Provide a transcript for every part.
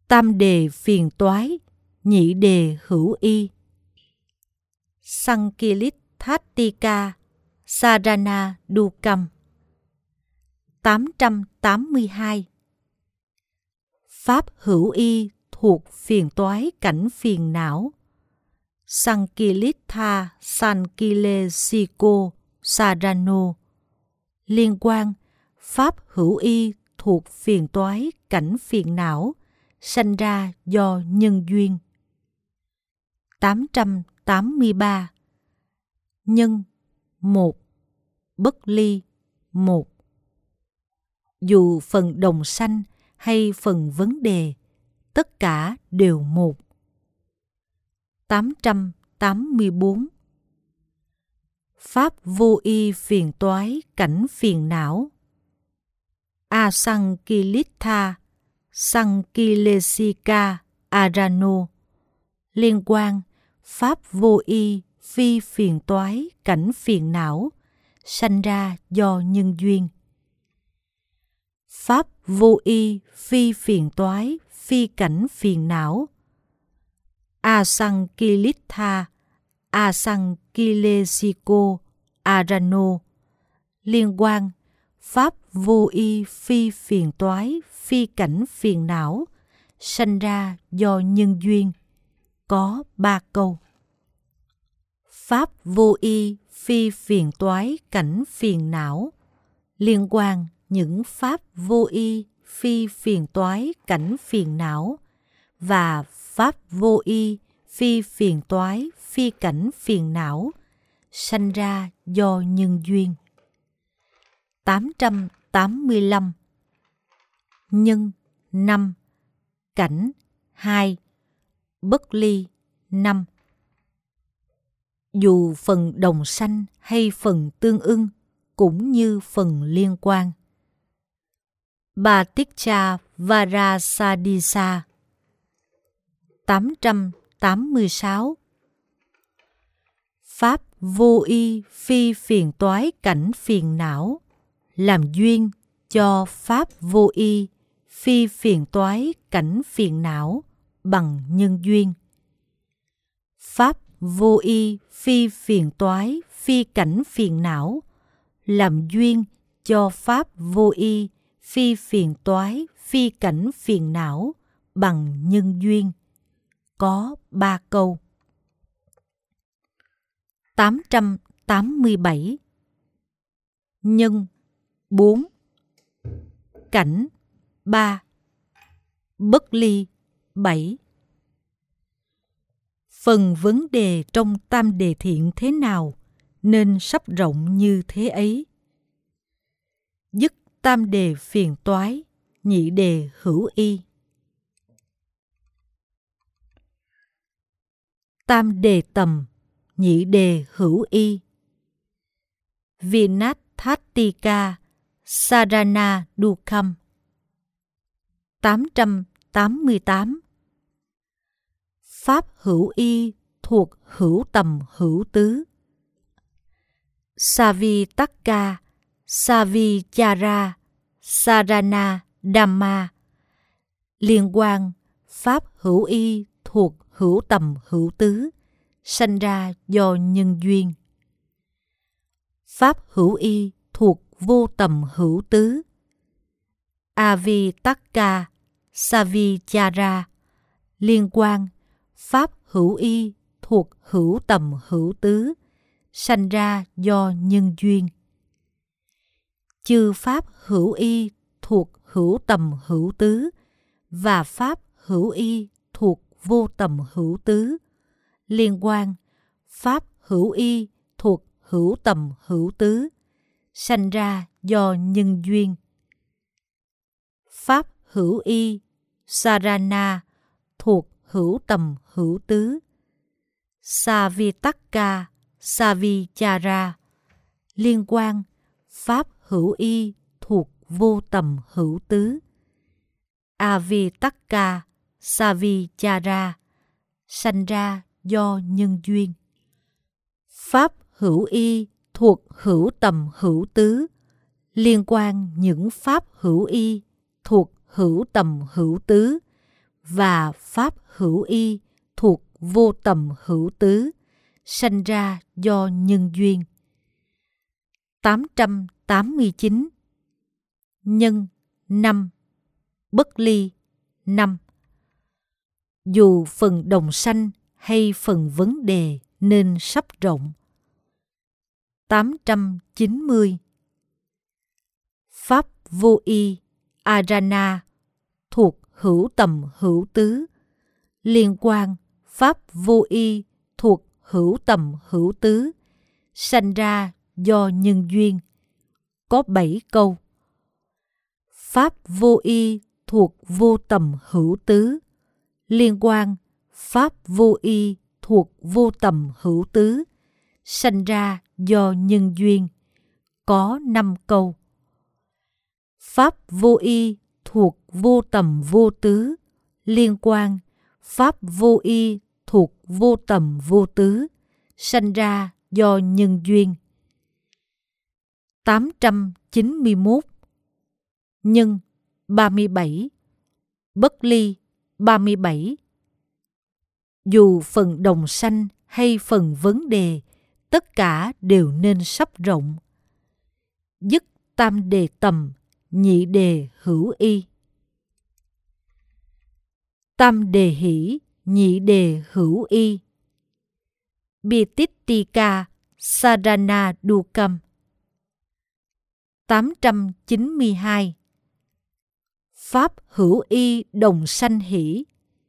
tam đề phiền toái, nhị đề hữu y. Sankilitthātika Sarana Dukam. 882. Pháp hữu y thuộc phiền toái cảnh phiền não. Sankilittha Sankilesiko Sarano. Liên quan, pháp hữu y thuộc phiền toái cảnh phiền não, sanh ra do nhân duyên. 883. Nhân 1, bất ly 1. Dù phần đồng sanh hay phần vấn đề, tất cả đều một. 884. Pháp vô y phiền toái cảnh phiền não. Asankilittha Sankilesika Arano. Liên quan, pháp vô y phi phiền toái cảnh phiền não, sanh ra do nhân duyên. Pháp vô y phi phiền toái phi cảnh phiền não. Asankilittha Asankilesiko Arano. Liên quan, pháp vô y phi phiền toái phi cảnh phiền não, sanh ra do nhân duyên. Có 3 câu. Pháp vô y phi phiền toái cảnh phiền não. Liên quan những pháp vô y phi phiền toái cảnh phiền não và pháp vô y phi phiền toái phi cảnh phiền não, sanh ra do nhân duyên. 885. Nhân 5, cảnh 2, bất ly 5. Dù phần đồng sanh hay phần tương ưng, cũng như phần liên quan. Bhaticca Varasadisa. 886. Pháp vô y phi phiền toái cảnh phiền não, làm duyên cho pháp vô y phi phiền toái cảnh phiền não bằng nhân duyên. Pháp vô y phi phiền toái phi cảnh phiền não, làm duyên cho pháp vô y phi phiền toái phi cảnh phiền não bằng nhân duyên. Có 3 câu. 887. Nhân 4, cảnh 3, bất ly 7. Phần vấn đề trong tam đề thiện thế nào nên sắp rộng như thế ấy. Dứt tam đề phiền toái, nhị đề hữu y. Tam đề tầm, nhị đề hữu y. Vinatthātika Sarana Dukam. 888. Pháp hữu y thuộc hữu tầm hữu tứ. Savitaka Savichara Sarana Dhamma. Liên quan, pháp hữu y thuộc hữu tầm hữu tứ, sanh ra do nhân duyên. Pháp hữu y thuộc vô tầm hữu tứ. Avitaka Savichara. Liên quan, pháp hữu y thuộc hữu tầm hữu tứ, sanh ra do nhân duyên. Chư pháp hữu y thuộc hữu tầm hữu tứ và pháp hữu y thuộc vô tầm hữu tứ. Liên quan, pháp hữu y thuộc hữu tầm hữu tứ, sanh ra do nhân duyên. Pháp hữu y Sarana thuộc hữu tầm hữu tứ. Savitaka Savichara. Liên quan, pháp hữu y thuộc vô tầm hữu tứ. Avitaka Savichara, sanh ra do nhân duyên. Pháp hữu y thuộc hữu tầm hữu tứ. Liên quan những pháp hữu y thuộc hữu tầm hữu tứ và pháp hữu y thuộc vô tầm hữu tứ, sanh ra do nhân duyên. 889. Nhân 5, bất ly 5. Dù phần đồng sanh hay phần vấn đề nên sắp rộng. 890. Pháp vô y, arana, thuộc hữu tầm hữu tứ, liên quan pháp vô y thuộc hữu tầm hữu tứ, sanh ra do nhân duyên. Có 7 câu. Pháp vô y thuộc vô tầm hữu tứ, liên quan pháp vô y thuộc vô tầm hữu tứ, sanh ra do nhân duyên. Có 5 câu. Pháp vô y thuộc vô tầm vô tứ, liên quan pháp vô y thuộc vô tầm vô tứ, sanh ra do nhân duyên. 891. Nhân 37, bất ly 37. Dù phần đồng sanh hay phần vấn đề, tất cả đều nên sắp rộng. Dứt tam đề tầm, nhị đề hữu y. Tam đề hỷ, nhị đề hữu y. Bitittika sarana dukam. 892. Pháp hữu y đồng sanh hỷ.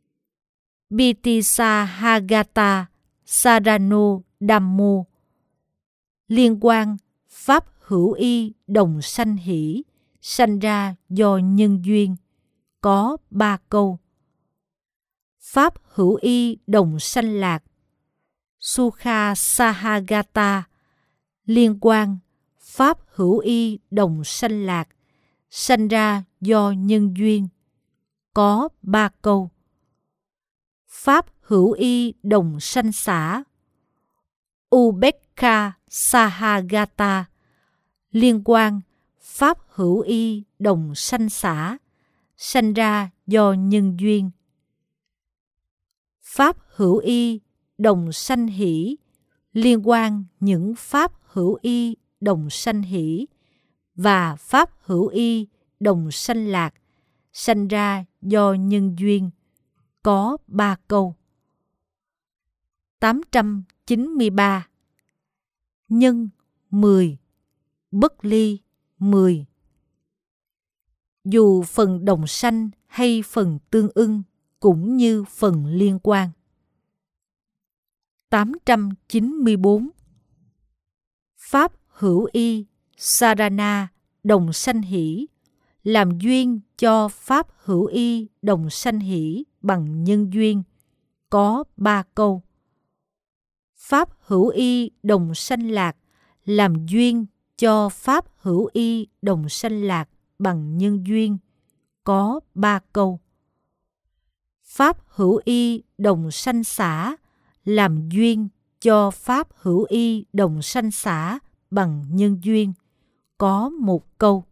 Bitisa hagata sarano dhammo. Liên quan pháp hữu y đồng sanh hỷ, sanh ra do nhân duyên. Có 3 câu. Pháp hữu y đồng sanh lạc. Sukha sahagata. Liên quan pháp hữu y đồng sanh lạc, sanh ra do nhân duyên. Có 3 câu. Pháp hữu y đồng sanh xả. Ubekha sahagata. Liên quan pháp hữu y đồng sanh xả, sanh ra do nhân duyên. Pháp hữu y đồng sanh hỷ, liên quan những pháp hữu y đồng sanh hỷ và pháp hữu y đồng sanh lạc, sanh ra do nhân duyên. Có 3 câu. 893. Nhân 10, bất ly 10. Dù phần đồng sanh hay phần tương ưng cũng như phần liên quan. 894. Pháp hữu y sarana đồng sanh hỷ, làm duyên cho pháp hữu y đồng sanh hỷ bằng nhân duyên. Có 3 câu. Pháp hữu y đồng sanh lạc, làm duyên cho pháp hữu y đồng sanh lạc bằng nhân duyên. Có 3 câu. Pháp hữu y đồng sanh xả, làm duyên cho pháp hữu y đồng sanh xả bằng nhân duyên. Có 1 câu.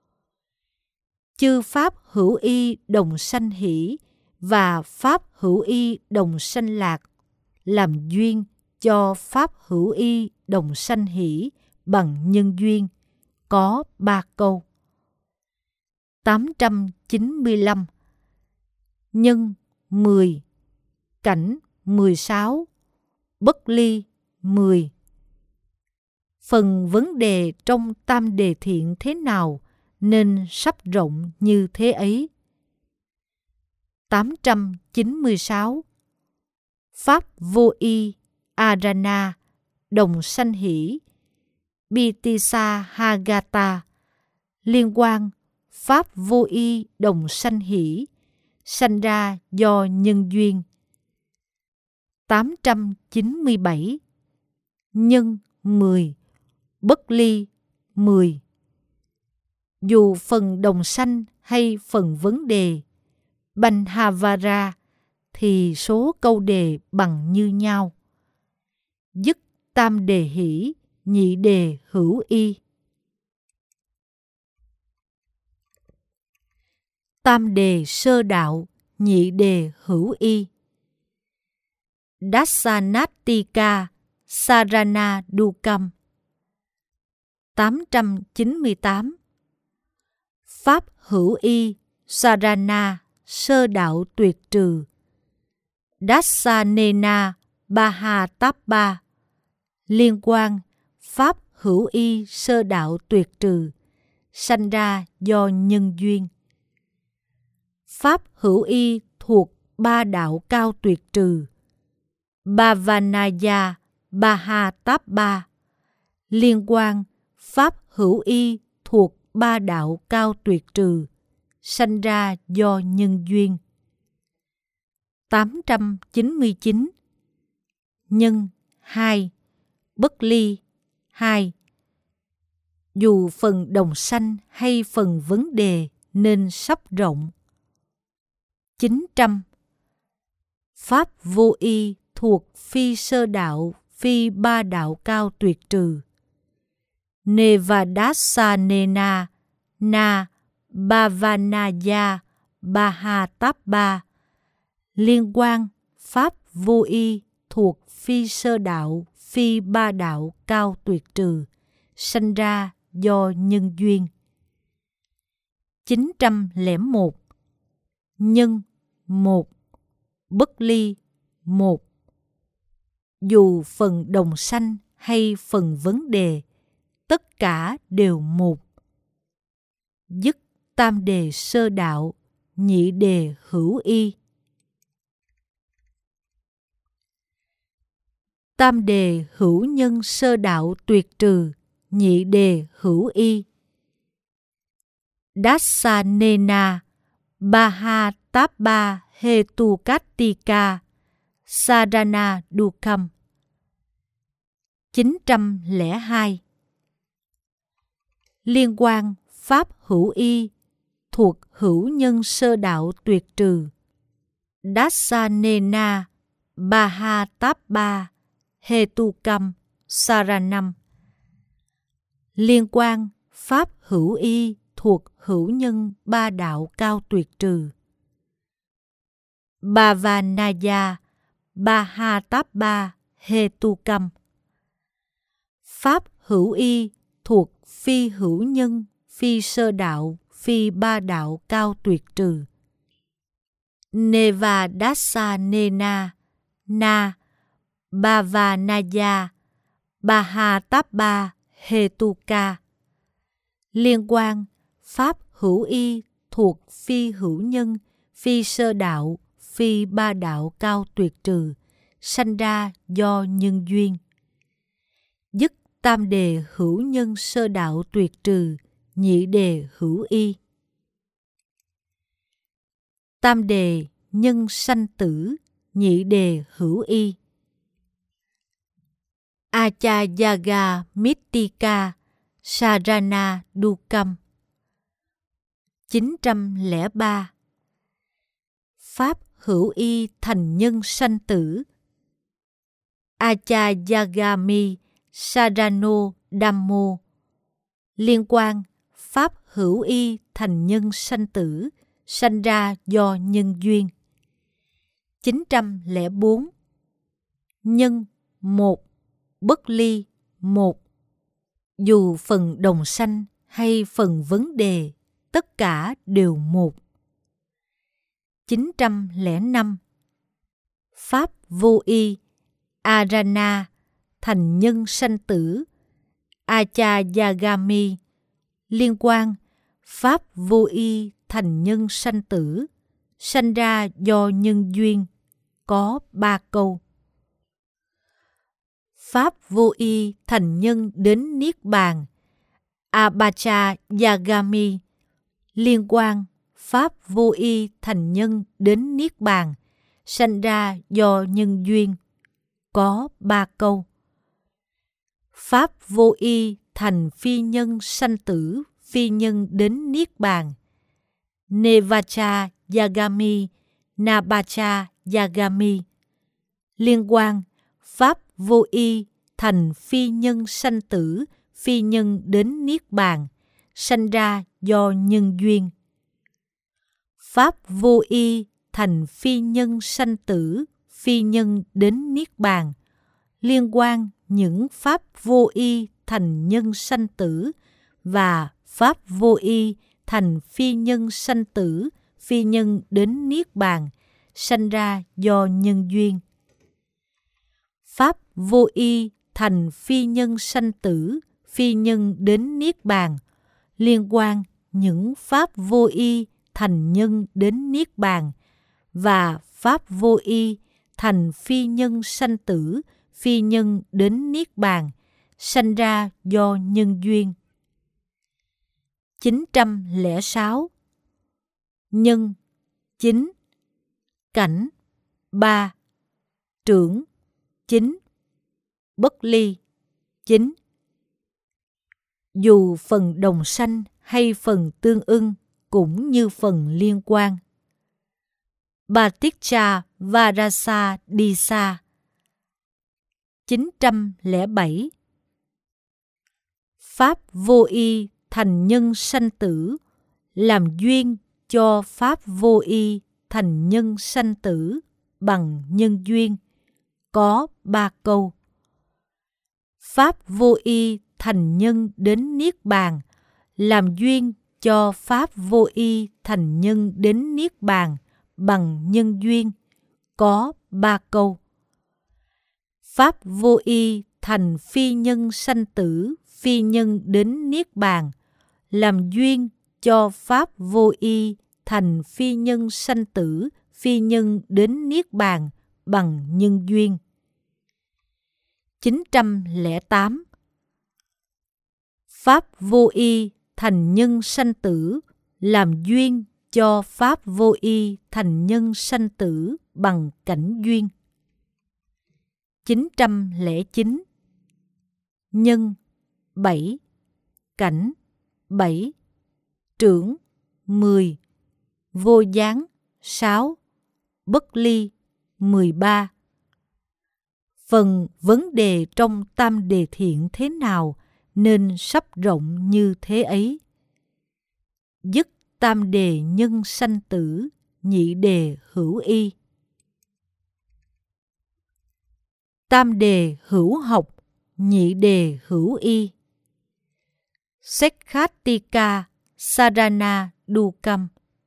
Chư pháp hữu y đồng sanh hỷ và pháp hữu y đồng sanh lạc, làm duyên cho pháp hữu y đồng sanh hỷ bằng nhân duyên. Có 3 câu. 895. Nhân 10, cảnh 16, bất ly 10. Phần vấn đề trong tam đề thiện thế nào nên sắp rộng như thế ấy. 896. Pháp vô y, arana, đồng sanh hỷ. Bitisa hagata. Liên quan pháp vô y đồng sanh hỷ, sanh ra do nhân duyên. 897. Nhân 10, bất ly 10. Dù phần đồng sanh hay phần vấn đề, Banhavara, thì số câu đề bằng như nhau. Dứt tam đề hỷ, nhị đề hữu y. Tam đề sơ đạo, nhị đề hữu y. Dassanatika Sarana Dukam. 898. Pháp hữu y Sarana sơ đạo tuyệt trừ. Dassanena Bahatappa. Liên quan pháp hữu y sơ đạo tuyệt trừ, sanh ra do nhân duyên. Pháp hữu y thuộc ba đạo cao tuyệt trừ. Bhavanaya Bahatappa. Liên quan pháp hữu y thuộc ba đạo cao tuyệt trừ, sanh ra do nhân duyên. 899. Nhân 2. Bất ly 2. Dù phần đồng sanh hay phần vấn đề nên sắp rộng. 900. Pháp vô y thuộc phi sơ đạo, phi ba đạo cao tuyệt trừ. Nevadassanena na Bhavanaya Bahatappa. Liên quan pháp vô y thuộc phi sơ đạo, phi ba đạo cao tuyệt trừ, sanh ra do nhân duyên. 901. Nhân 1. Bất ly 1. Dù phần đồng sanh hay phần vấn đề, tất cả đều một. Dứt tam đề sơ đạo, nhị đề hữu y. Tam đề hữu nhân sơ đạo tuyệt trừ, nhị đề hữu y. Dassanena Bahatappa Hetukatika Sarana Dukam. 902. Liên quan pháp hữu y thuộc hữu nhân sơ đạo tuyệt trừ. Dassanena Bahatappa Hetukam Saranam. Liên quan pháp hữu y thuộc hữu nhân ba đạo cao tuyệt trừ. Bhavanaya Bahatappa Hetukam. Pháp hữu y thuộc phi hữu nhân, phi sơ đạo, phi ba đạo cao tuyệt trừ. Nevadassanena na Bhavanaya Bahatappa Hetuka. Liên quan pháp hữu y thuộc phi hữu nhân, phi sơ đạo, phi ba đạo cao tuyệt trừ, sanh ra do nhân duyên. Dứt tam đề hữu nhân sơ đạo tuyệt trừ, nhị đề hữu y. Tam đề nhân sanh tử, nhị đề hữu y. Achayaga Mittika Sarana Dukam. 903. Pháp hữu y thành nhân sanh tử. Achayagami Sarano Dhammo. Liên quan pháp hữu y thành nhân sanh tử, sanh ra do nhân duyên. 904. Nhân 1. Bất ly 1. Dù phần đồng sanh hay phần vấn đề, tất cả đều một. 905. Pháp vô y Arana thành nhân sanh tử. Achayagami. Liên quan pháp vô y thành nhân sanh tử, sanh ra do nhân duyên, có 3 câu. Pháp vô y thành nhân đến Niết Bàn. Abhachayagami. Liên quan pháp vô y thành nhân đến Niết Bàn, sanh ra do nhân duyên, có 3 câu. Pháp vô y thành phi nhân sanh tử, phi nhân đến Niết Bàn. Nevachayagami, Nabhachayagami. Liên quan pháp vô y thành phi nhân sanh tử, phi nhân đến Niết Bàn, sanh ra do nhân duyên. Pháp vô y thành phi nhân sanh tử, phi nhân đến niết bàn. Liên quan những pháp vô y thành nhân sanh tử và pháp vô y thành phi nhân sanh tử, phi nhân đến niết bàn, sanh ra do nhân duyên. Pháp vô y thành phi nhân sanh tử, phi nhân đến niết bàn. Liên quan những pháp vô y thành nhân đến niết bàn và pháp vô y thành phi nhân sanh tử, phi nhân đến niết bàn, sanh ra do nhân duyên. 906. Nhân 9, cảnh 3, trưởng 9, bất ly 9. Dù phần đồng sanh hay phần tương ưng cũng như phần liên quan. Paticca Varasa Disa. 907. Pháp vô y thành nhân sanh tử, làm duyên cho pháp vô y thành nhân sanh tử bằng nhân duyên, có 3 câu. Pháp vô y thành nhân đến niết bàn, làm duyên cho pháp vô y thành nhân đến niết bàn bằng nhân duyên, có 3 câu. Pháp vô y thành phi nhân sanh tử, phi nhân đến niết bàn, làm duyên cho pháp vô y thành phi nhân sanh tử, phi nhân đến niết bàn bằng nhân duyên. 908. Pháp vô y thành nhân sanh tử, làm duyên cho pháp vô y thành nhân sanh tử bằng cảnh duyên. 909. Nhân 7, cảnh 7, trưởng 10, vô gián 6, bất ly 13. Phần vấn đề trong tam đề thiện thế nào nên sắp rộng như thế ấy. Dứt tam đề nhân sanh tử, nhị đề hữu y. Tam đề hữu học, nhị đề hữu y. Sekhatika Sarana Dukam.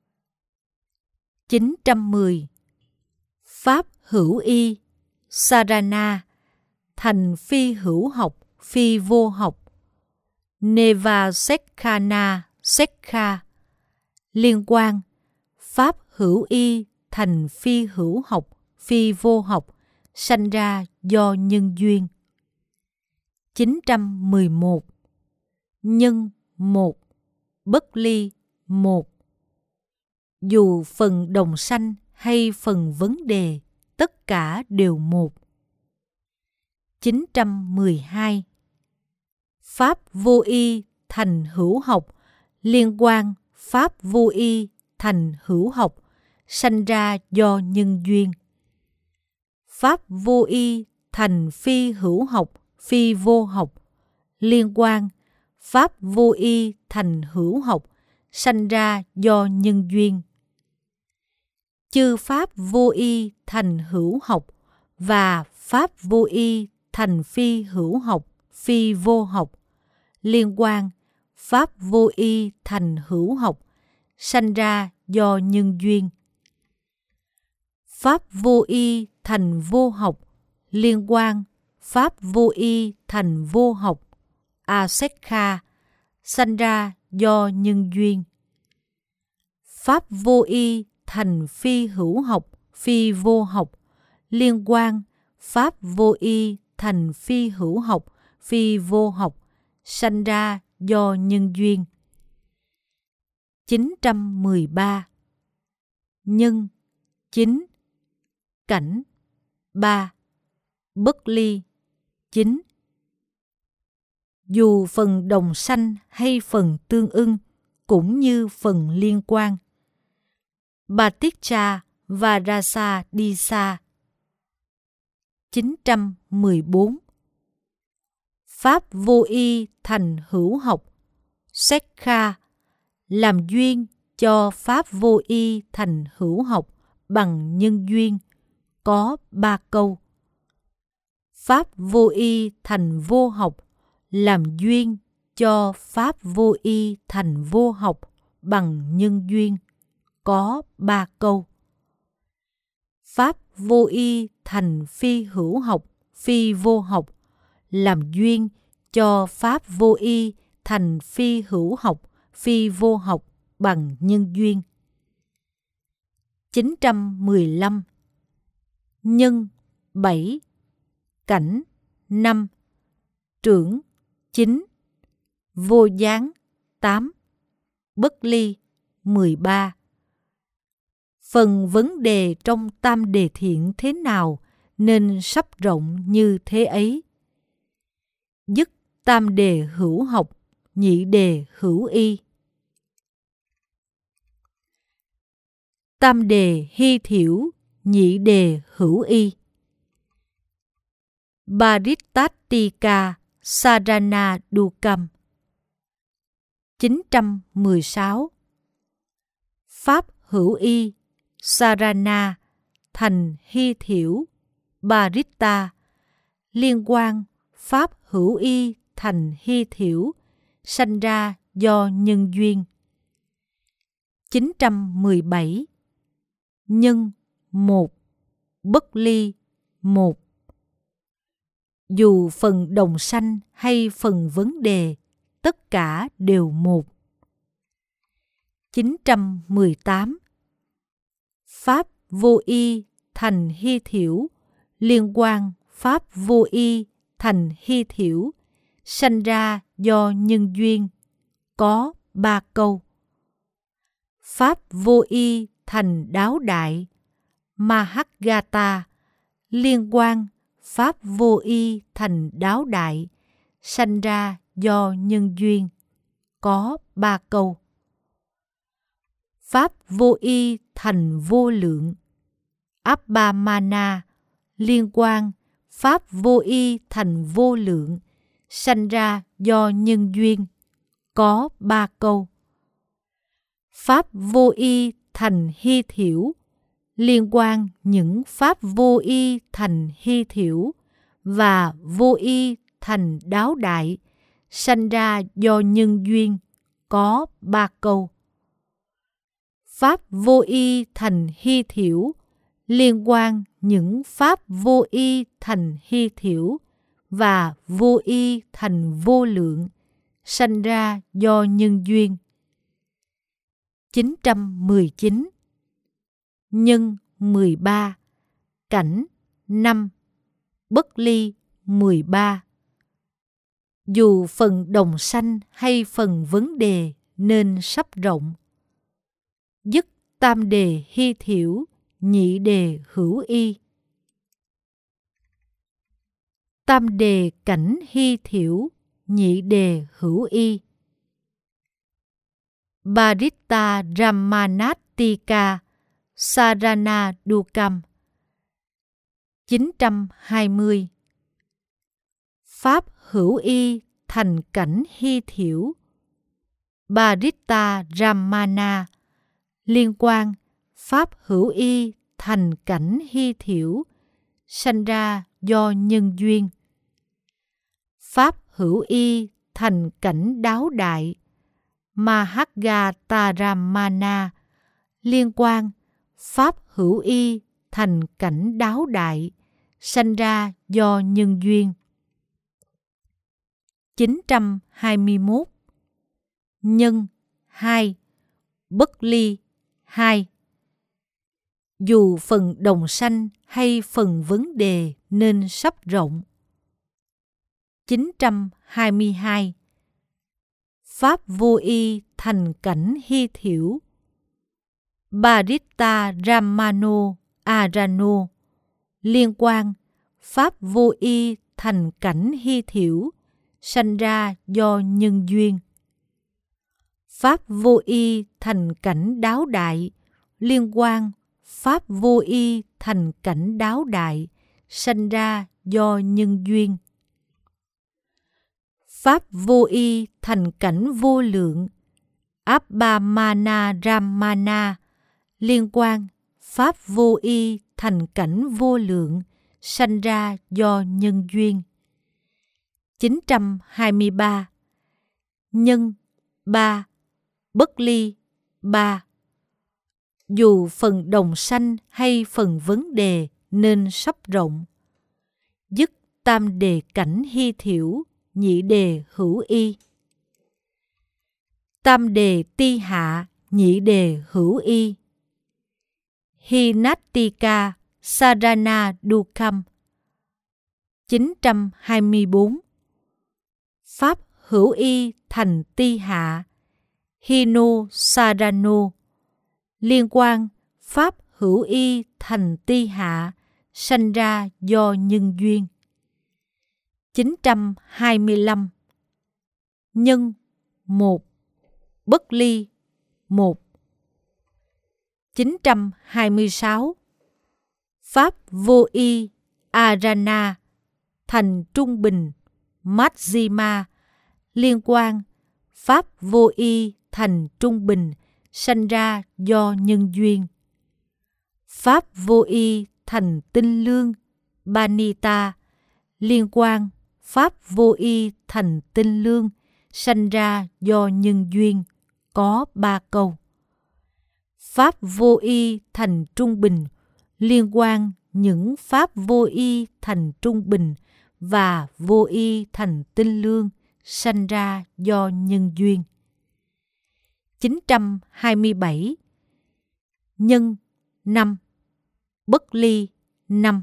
910. Pháp hữu y Sarana thành phi hữu học, phi vô học. Neva Sekhana Sekha. Liên quan pháp hữu y thành phi hữu học, phi vô học, sanh ra do nhân duyên. 911. Nhân 1, bất ly 1. Dù phần đồng sanh hay phần vấn đề, tất cả đều một. 912. Pháp vô y thành hữu học, liên quan pháp vô y thành hữu học, sanh ra do nhân duyên. Pháp vô y thành phi hữu học, phi vô học, liên quan pháp vô y thành hữu học, sanh ra do nhân duyên. Chư pháp vô y thành hữu học và pháp vô y thành phi hữu học, phi vô học, liên quan pháp vô y thành hữu học, sanh ra do nhân duyên. Pháp vô y thành vô học, liên quan pháp vô y thành vô học, asekha, sanh ra do nhân duyên. Pháp vô y thành phi hữu học, phi vô học, liên quan pháp vô y thành phi hữu học, phi vô học, sanh ra do nhân duyên. 913. Nhân 9, cảnh 3, bất ly 9. Dù phần đồng sanh hay phần tương ưng cũng như phần liên quan. Paticca Varasa Disa. 914. Pháp vô y thành hữu học, Sekha, làm duyên cho pháp vô y thành hữu học bằng nhân duyên, có 3 câu. Pháp vô y thành vô học, làm duyên cho pháp vô y thành vô học bằng nhân duyên, có 3 câu. Pháp vô y thành phi hữu học, phi vô học, làm duyên cho pháp vô y thành phi hữu học, phi vô học bằng nhân duyên. 915. Nhân 7, cảnh 5, trưởng 9, vô gián 8, bất ly 13. Phần vấn đề trong tam đề thiện thế nào nên sắp rộng như thế ấy? Dứt tam đề hữu học, nhị đề hữu y. Tam đề hy thiểu, nhị đề hữu y. Parittattika Sarana Dukam. 916. Pháp hữu y Sarana thành hy thiểu Paritta, liên quan pháp hữu y thành hy thiểu, sanh ra do nhân duyên. 917. Nhân 1, bất ly 1. Dù phần đồng sanh hay phần vấn đề, tất cả đều một. 918. Pháp vô y thành hy thiểu, liên quan pháp vô y thành hy thiểu, sanh ra do nhân duyên, có 3 câu. Pháp vô y thành đáo đại, Mahagata, liên quan pháp vô y thành đáo đại, sanh ra do nhân duyên, có 3 câu. Pháp vô y thành vô lượng, Appamana, liên quan pháp vô y thành vô lượng, sanh ra do nhân duyên, có 3 câu. Pháp vô y thành hy thiểu, liên quan những pháp vô y thành hy thiểu và vô y thành đáo đại, sanh ra do nhân duyên, có 3 câu. Pháp vô y thành hy thiểu, liên quan những pháp vô y thành hy thiểu và vô y thành vô lượng, sanh ra do nhân duyên. 919. Nhân 13, cảnh 5, bất ly 13. Dù phần đồng sanh hay phần vấn đề nên sắp rộng. Dứt tam đề hy thiểu, nhị đề hữu y. Tam đề cảnh hy thiểu, nhị đề hữu y. Paritta Ramanattika Sarana Dukam. 920. Pháp hữu y thành cảnh hy thiểu, Paritta Ramana, liên quan pháp hữu y thành cảnh hy thiểu, sanh ra do nhân duyên. Pháp hữu y thành cảnh đáo đại, Mahagataramana, liên quan pháp hữu y thành cảnh đáo đại, sanh ra do nhân duyên. 921. Nhân 2, bất ly 2. Dù phần đồng sanh hay phần vấn đề nên sắp rộng. 922. Pháp vô y thành cảnh hy thiểu, Paritta Ramano Arano, liên quan pháp vô y thành cảnh hy thiểu, sanh ra do nhân duyên. Pháp vô y thành cảnh đáo đại, liên quan pháp vô y thành cảnh đáo đại, sanh ra do nhân duyên. Pháp vô y thành cảnh vô lượng, Appamana Ramana, liên quan Pháp vô y thành cảnh vô lượng, sanh ra do nhân duyên. 923. Nhân 3, bất ly 3. Dù phần đồng sanh hay phần vấn đề nên sắp rộng. Dứt tam đề cảnh hy thiểu, nhị đề hữu y. Tam đề ti hạ, nhị đề hữu y. Hinattika Sarana Dukkam. 924. Pháp hữu y thành ti hạ, Hino Sarano. Liên quan pháp hữu y thành ti hạ, sanh ra do nhân duyên. 925. Nhân 1, bất ly 1. 926. Pháp vô y Arana thành trung bình Majjhima. Liên quan pháp vô y thành trung bình, sanh ra do nhân duyên. Pháp vô y thành tinh lương Banita. Liên quan pháp vô y thành tinh lương, sanh ra do nhân duyên, có 3 câu. Pháp vô y thành trung bình, liên quan những pháp vô y thành trung bình và vô y thành tinh lương, sanh ra do nhân duyên. 927. Nhân 5, bất ly 5.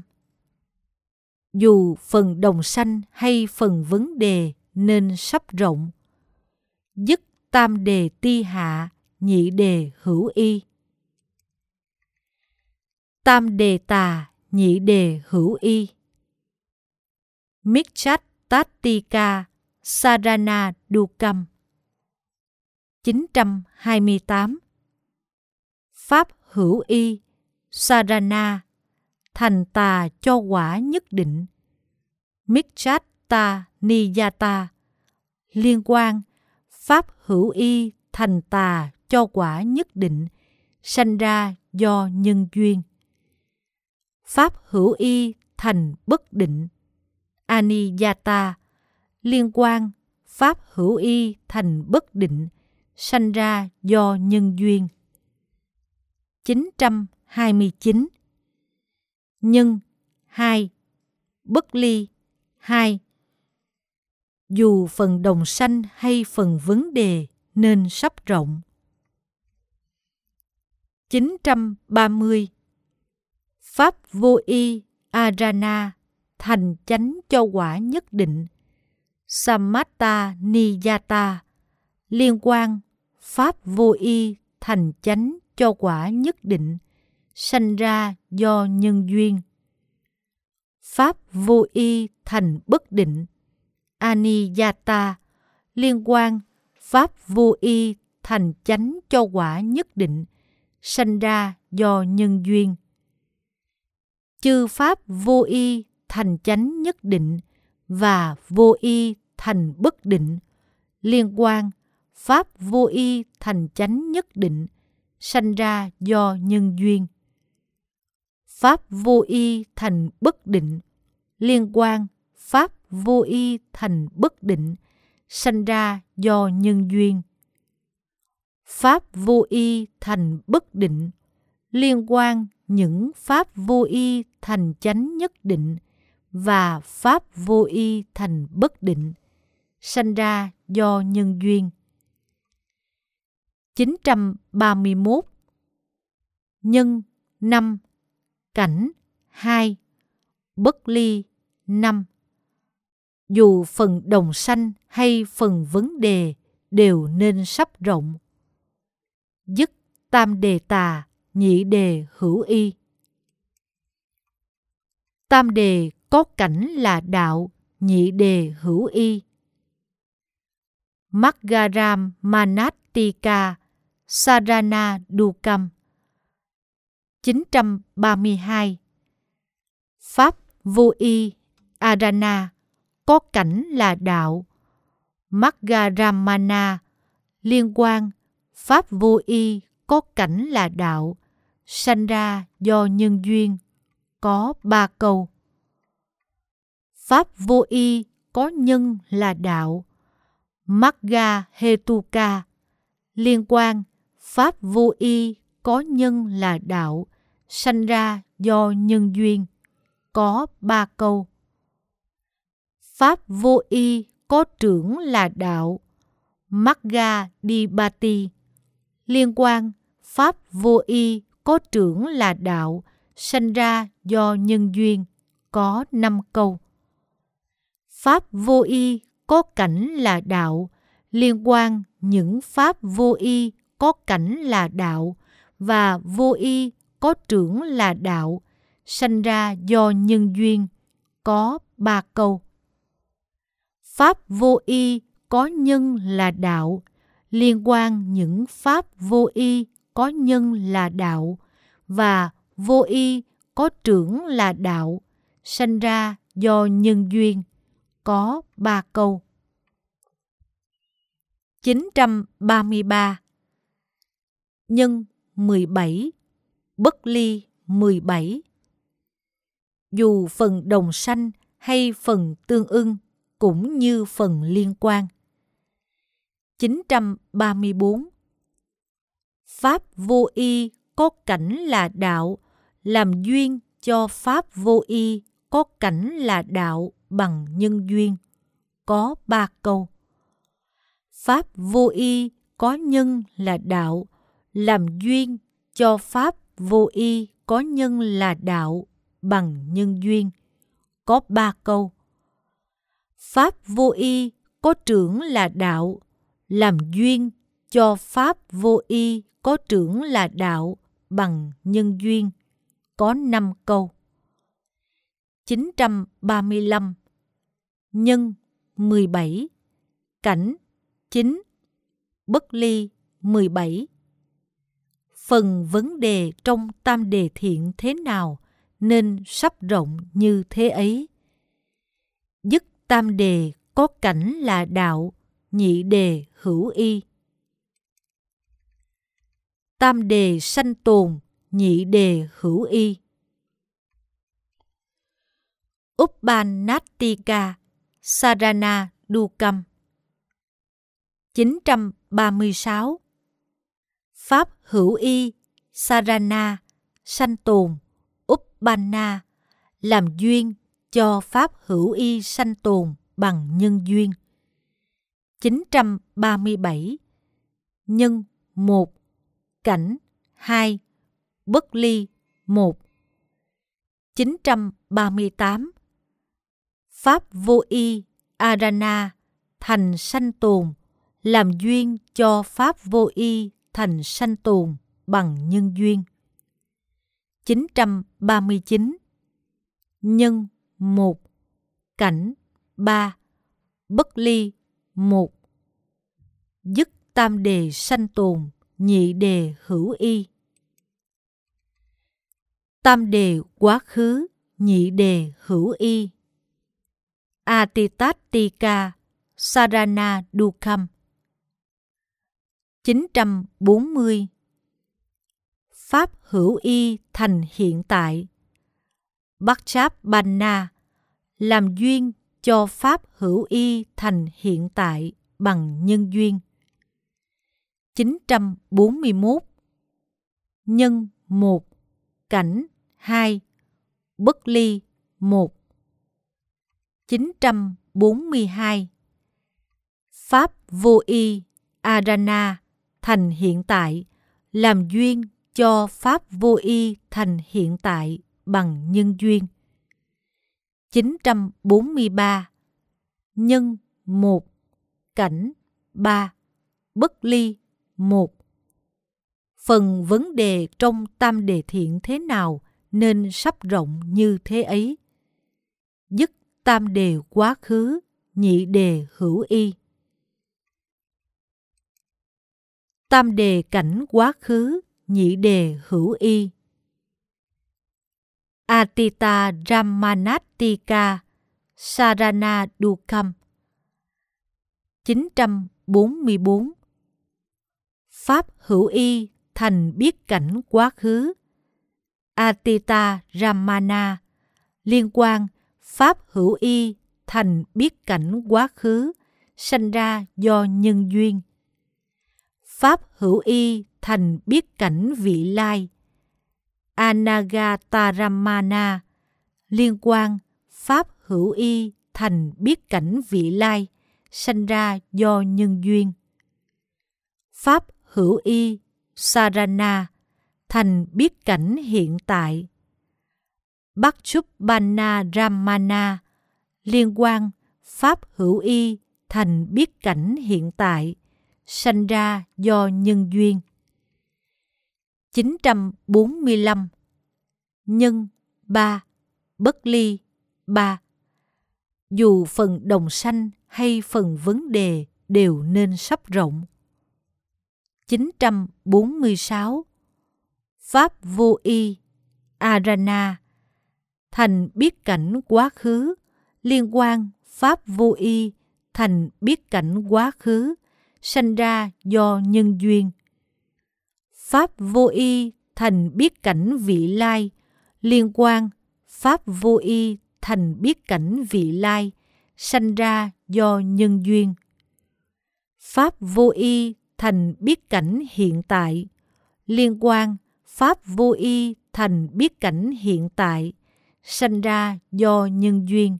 Dù phần đồng sanh hay phần vấn đề nên sắp rộng. Dứt tam đề ti hạ, nhị đề hữu y. Tam đề tà, nhị đề hữu y. Micchatattika Sarana Dukkam. 928. Pháp hữu y Sarana thành tà cho quả nhất định. Micchatta Niyata. Liên quan pháp hữu y thành tà cho quả nhất định, sanh ra do nhân duyên. Pháp hữu y thành bất định Aniyata. Liên quan pháp hữu y thành bất định, sanh ra do nhân duyên. 929. Nhân 2, bất ly 2. Dù phần đồng sanh hay phần vấn đề nên sắp rộng. 930. Pháp vô y Arana thành chánh cho quả nhất định Samatta Niyata. Liên quan pháp vô y thành chánh cho quả nhất định, sanh ra do nhân duyên. Pháp vô y thành bất định Aniyata. Liên quan pháp vô y thành chánh cho quả nhất định, sanh ra do nhân duyên. Chư pháp vô y thành chánh nhất định và vô y thành bất định. Liên quan pháp vô y thành chánh nhất định, sanh ra do nhân duyên. Pháp vô y thành bất định. Liên quan pháp vô y thành bất định, sanh ra do nhân duyên. Pháp vô y thành bất định. Liên quan những pháp vô y thành chánh nhất định và pháp vô y thành bất định, sanh ra do nhân duyên. 931. Nhân 5, cảnh 2, bất ly 5. Dù phần đồng sanh hay phần vấn đề đều nên sắp rộng. Dứt tam đề tà, nhị đề hữu y. Tam đề có cảnh là đạo, nhị đề hữu y. Maggaram Manattika Sarana Dukkam. 932. Pháp vô y Arana có cảnh là đạo. Maggaramana. Liên quan pháp vô y có cảnh là đạo, sanh ra do nhân duyên, có 3 câu. Pháp vô y có nhân là đạo, Magga Hetuka. Liên quan, pháp vô y có nhân là đạo, sanh ra do nhân duyên, có 3 câu. Pháp vô y có trưởng là đạo, Magga Dipati. Liên quan, pháp vô y có trưởng là đạo, sanh ra do nhân duyên, có 5 câu. Pháp vô y có cảnh là đạo, liên quan những pháp vô y có cảnh là đạo và vô y có trưởng là đạo, sanh ra do nhân duyên, có 3 câu. Pháp vô y có nhân là đạo, liên quan những pháp vô y có nhân là đạo và vô y có trưởng là đạo, sanh ra do nhân duyên, có 3 câu. 933. Nhân 17, bất ly 17. Dù phần đồng sanh hay phần tương ưng cũng như phần liên quan. 934. Pháp vô y có cảnh là đạo, làm duyên cho pháp vô y có cảnh là đạo bằng nhân duyên, có 3 câu. Pháp vô y có nhân là đạo, làm duyên cho pháp vô y có nhân là đạo bằng nhân duyên, có 3 câu. Pháp vô y có trưởng là đạo, làm duyên cho pháp vô y có trưởng là đạo bằng nhân duyên, có 5 câu. 935. Nhân 17, cảnh 9, bất ly 17. Phần vấn đề trong tam đề thiện thế nào nên sắp rộng như thế ấy. Dứt tam đề có cảnh là đạo, nhị đề hữu y. Tam đề sanh tồn, nhị đề hữu y. Uppannattika Sarana Dukam. 936. Pháp hữu y Sarana sanh tồn, Uppanna làm duyên cho pháp hữu y sanh tồn bằng nhân duyên. 937. Nhân 1, cảnh 2, bất ly 1. 938. Pháp vô y Arana thành sanh tồn, làm duyên cho pháp vô y thành sanh tồn bằng nhân duyên. 939. Nhân 1, cảnh 3, bất ly 1. Dứt tam đề sanh tồn, nhị đề hữu y. Tam đề quá khứ, nhị đề hữu y. Atitatika Sarana Dukam. 940. Pháp hữu y thành hiện tại, Bacchappanna làm duyên cho pháp hữu y thành hiện tại bằng nhân duyên. 941. Nhân 1, cảnh 2, bất ly 1. 942. Pháp vô y Arana thành hiện tại, làm duyên cho pháp vô y thành hiện tại bằng nhân duyên. 943. Nhân 1, cảnh 3, bất ly 1. Phần vấn đề trong tam đề thiện thế nào nên sắp rộng như thế ấy. Dứt tam đề quá khứ, nhị đề hữu y. Tam đề cảnh quá khứ, nhị đề hữu y. Atita Ramanattika Sarana Dukam. 944. Pháp hữu y thành biết cảnh quá khứ, Atita Ramana, liên quan pháp hữu y thành biết cảnh quá khứ, sanh ra do nhân duyên. Pháp hữu y thành biết cảnh vị lai, Anagataramana, liên quan pháp hữu y thành biết cảnh vị lai, sanh ra do nhân duyên. Pháp hữu y Sarana thành biết cảnh hiện tại, Bhakchuppana Ramana, liên quan pháp hữu y thành biết cảnh hiện tại, sanh ra do nhân duyên. 945. Nhân 3, bất ly 3. Dù phần đồng sanh hay phần vấn đề đều nên sắp rộng. 946. Pháp vô y Arana thành biết cảnh quá khứ, liên quan pháp vô y thành biết cảnh quá khứ, sanh ra do nhân duyên. Pháp vô y thành biết cảnh vị lai, liên quan pháp vô y thành biết cảnh vị lai, sanh ra do nhân duyên. Pháp vô y thành biết cảnh hiện tại, liên quan pháp vô y thành biết cảnh hiện tại, sanh ra do nhân duyên.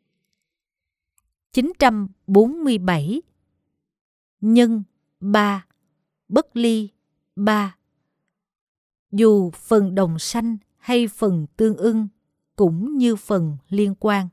947. Nhân 3, bất ly 3. Dù phần đồng sanh hay phần tương ưng cũng như phần liên quan.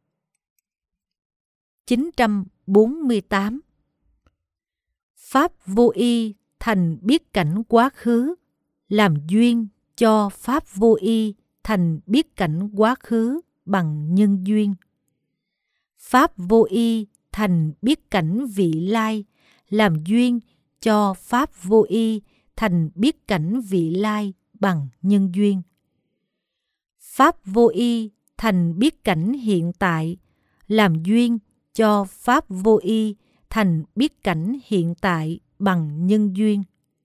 948. Pháp vô y thành biết cảnh quá khứ, làm duyên cho pháp vô y thành biết cảnh quá khứ bằng nhân duyên. Pháp vô y thành biết cảnh vị lai, làm duyên cho pháp vô y thành biết cảnh vị lai bằng nhân duyên. Pháp vô y thành biết cảnh hiện tại, làm duyên cho pháp vô y thành biết cảnh hiện tại bằng nhân duyên.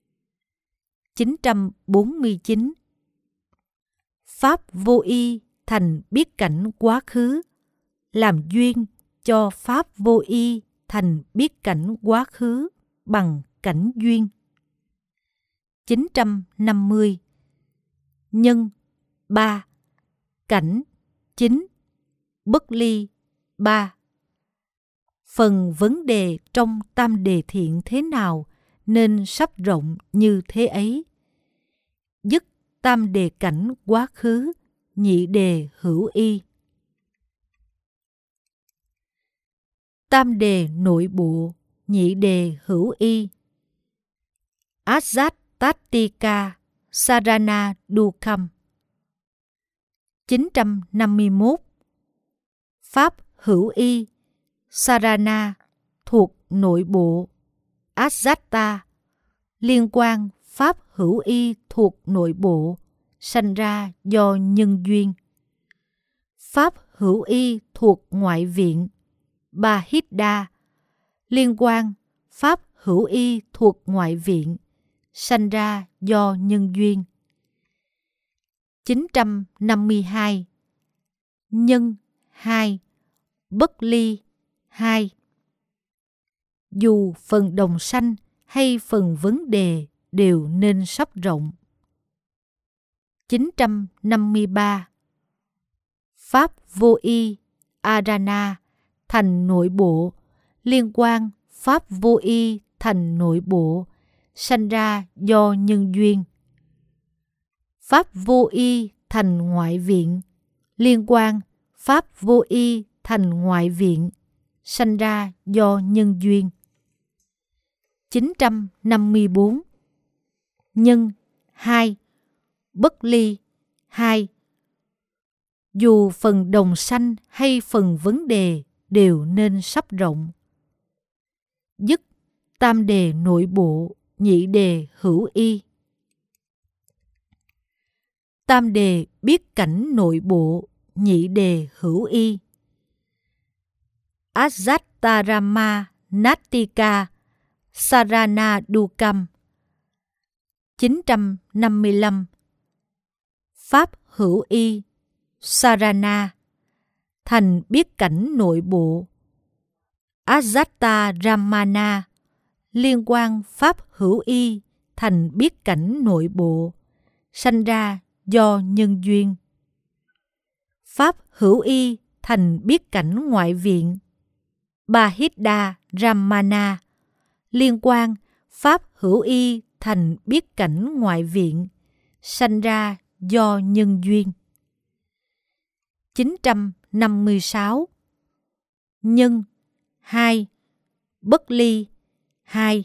949. Pháp vô y thành biết cảnh quá khứ, làm duyên cho pháp vô y thành biết cảnh quá khứ bằng cảnh duyên. 950. Nhân 3, cảnh 9, bất ly 3. Phần vấn đề trong tam đề thiện thế nào nên sắp rộng như thế ấy. Dứt tam đề cảnh quá khứ, nhị đề hữu y. Tam đề nội bộ, nhị đề hữu y. Ajatatika Sarana Dukam. 951. Pháp hữu y Sarana thuộc nội bộ, Ajatta liên quan pháp hữu y thuộc nội bộ, sanh ra do nhân duyên. Pháp hữu y thuộc ngoại viện, Bahidda liên quan pháp hữu y thuộc ngoại viện, sanh ra do nhân duyên. 952. Nhân 2, bất ly 2. Dù phần đồng sanh hay phần vấn đề đều nên sắp rộng. 953. Pháp vô y Adana thành nội bộ, liên quan pháp vô y thành nội bộ, sanh ra do nhân duyên. Pháp vô y thành ngoại viện, liên quan pháp vô y thành ngoại viện, sanh ra do nhân duyên. 954. Nhân 2, bất ly 2. Dù phần đồng sanh hay phần vấn đề đều nên sắp rộng. Dứt tam đề nội bộ, nhị đề hữu y. Tam đề biết cảnh nội bộ, nhị đề hữu y. Ajattarama Nattika Sarana Dukam. 955. pháp hữu y sarana, thành biết cảnh nội bộ. Ajatta Ramana, liên quan pháp hữu y thành biết cảnh nội bộ, sanh ra do nhân duyên. Pháp hữu y thành biết cảnh ngoại viện. Bahidda Ramana, liên quan pháp hữu y thành biết cảnh ngoại viện, sanh ra do nhân duyên. 956. Nhân 2, bất ly 2.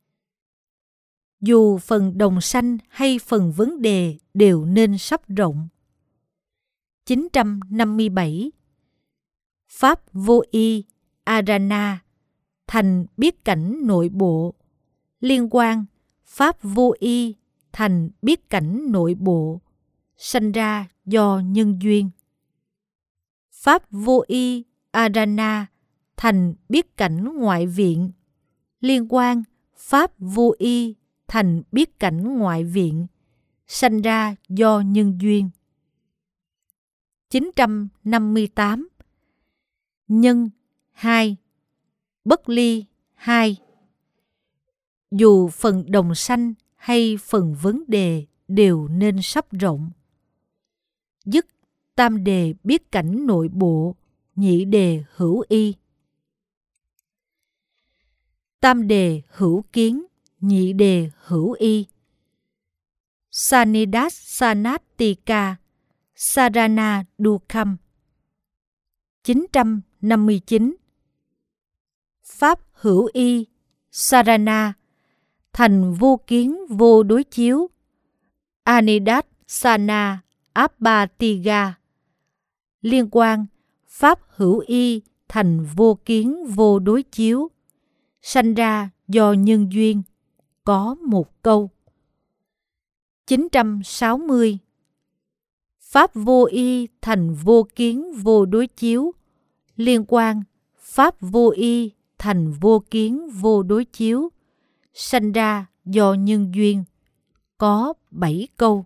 Dù phần đồng sanh hay phần vấn đề đều nên sắp rộng. 957. Pháp vô y arana, thành biết cảnh nội bộ, liên quan pháp vô y thành biết cảnh nội bộ, sanh ra do nhân duyên. Pháp vô y arana thành biết cảnh ngoại viện, liên quan pháp vô y thành biết cảnh ngoại viện, sanh ra do nhân duyên. 958. Nhân 2, bất ly 2. Dù phần đồng sanh hay phần vấn đề đều nên sắp rộng. Dứt tam đề biết cảnh nội bộ, nhị đề hữu y. Tam đề hữu kiến, nhị đề hữu y. Sanidas sanatika, sarana dukham. 959. Pháp hữu y sarana, thành vô kiến vô đối chiếu. Anidat sana appatiga, liên quan pháp hữu y thành vô kiến vô đối chiếu, sanh ra do nhân duyên, có một câu. 960. Pháp vô y thành vô kiến vô đối chiếu, liên quan pháp vô y thành vô kiến vô đối chiếu, sanh ra do nhân duyên, có 7 câu.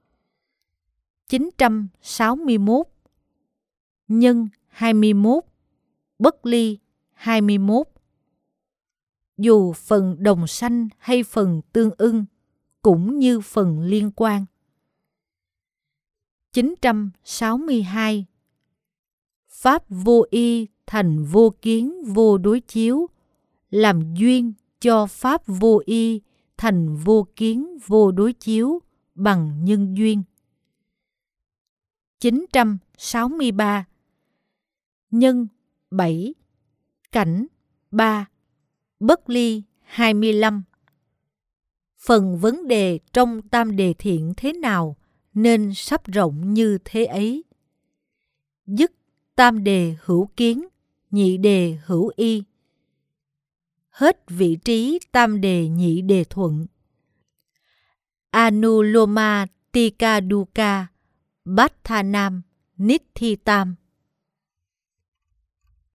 961. Nhân 21, bất ly 21. Dù phần đồng sanh hay phần tương ưng, cũng như phần liên quan. 962. Pháp vô y thành vô kiến vô đối chiếu, làm duyên cho pháp vô y thành vô kiến vô đối chiếu bằng nhân duyên. 963. Nhân 7, cảnh 3, bất ly 25. Phần vấn đề trong tam đề thiện thế nào nên sắp rộng như thế ấy. Dứt tam đề hữu kiến, nhị đề hữu y. Hết vị trí tam đề nhị đề thuận. Anuloma Tikaduka Bhattanam Nithitam.